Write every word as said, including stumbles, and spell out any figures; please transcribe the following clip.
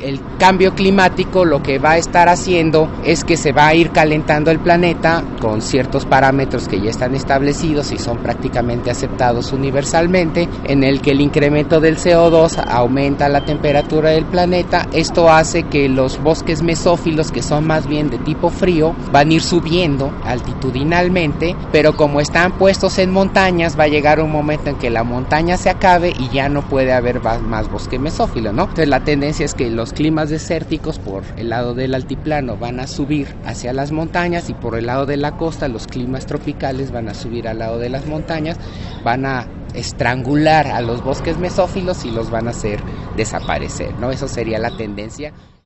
el cambio climático lo que va a estar haciendo es que se va a ir calentando el planeta con ciertos parámetros que ya están establecidos y son prácticamente aceptados universalmente, en el que el incremento del C O dos aumenta la temperatura del planeta. Esto hace que los bosques mesófilos, que son más bien de tipo frío, van a ir subiendo altitudinalmente, pero como están puestos en montañas, va a llegar un momento en que la montaña se acabe y ya no puede haber más bosque mesófilo, ¿no? Entonces la tendencia es que los climas desérticos por el lado del altiplano van a subir hacia las montañas, y por el lado de la costa los climas tropicales van a subir al lado de las montañas, van a estrangular a los bosques mesófilos y los van a hacer desaparecer, ¿no? Eso sería la tendencia.